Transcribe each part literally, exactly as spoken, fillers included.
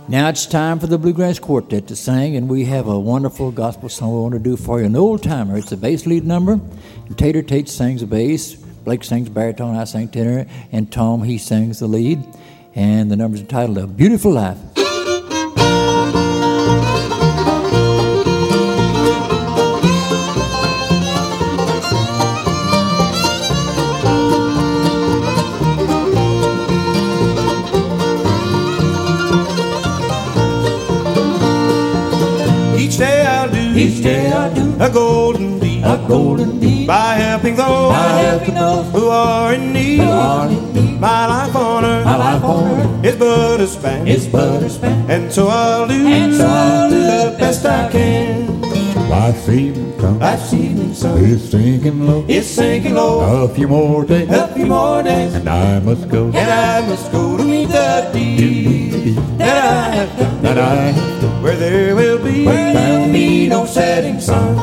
Now it's time for the Bluegrass Quartet to sing, and we have a wonderful gospel song we want to do for you, an old timer. It's a bass lead number, and Tater Tate sings the bass, Blake sings baritone, I sing tenor, and Tom, he sings the lead, and the number's entitled A Beautiful Life. Each day I'll do, Each day I do a golden deed, a golden deed by helping those, by helping those who are in need. who are in need. My life on earth, My life on earth is but a span, is but a span, and so I'll do, and so I'll do the best I can. Life's evening sun Life's evening sun is sinking low. is sinking low. A few more days, A few more days, and I must go. and I must go to meet the deed that I have done, That I where there will be, Where there will be no setting sun.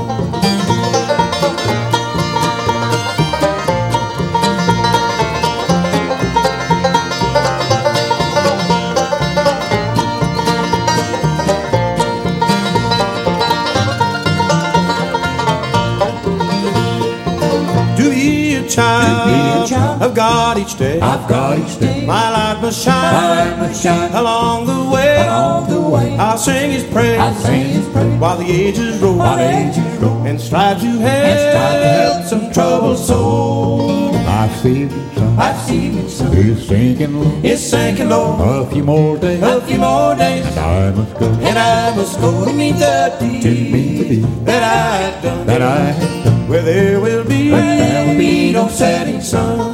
To be a child, To be a child of God each day, I've got each day. my light must shine, My light must shine along the way. along the way. I'll sing His praise, I'll sing His praise while the ages roll, while the ages roll, and strive to and strive to help help some troubled soul. life's evening sun Life's evening sun is sinking low. It's sinking low, A few more days, a few more days, and I must go. and I must go to meet the To meet the deed deed that I've done, that I have done. where there will be, Where there will be no setting sun.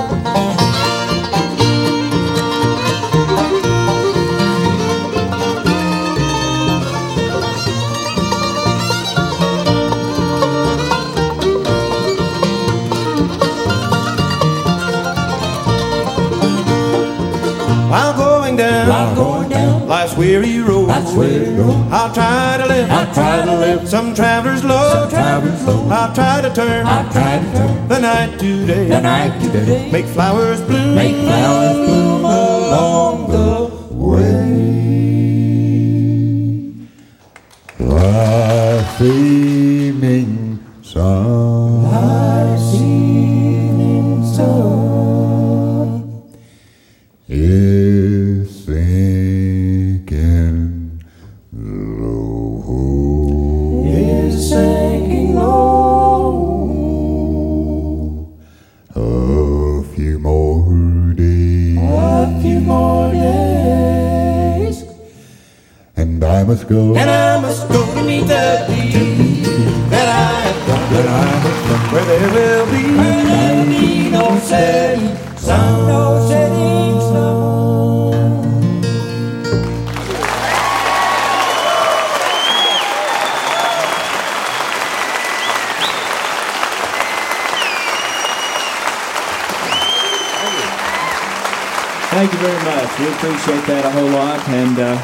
While going down, While going down life's weary road, life's weary road, I'll try to live, I'll try to live some traveler's load. some traveler's load. I'll try to turn I'll try to turn the night to day, the night to day, make flowers bloom, make flowers bloom along the Life's evening sun Life's evening sun is sinking low. is sinking low. A few more days, A few more days, and I must go. and I must go to meet the deed that I have done, That I must go. where there will be, Where there will be no setting sun, no setting sun. Thank you very much. We appreciate that a whole lot, and uh,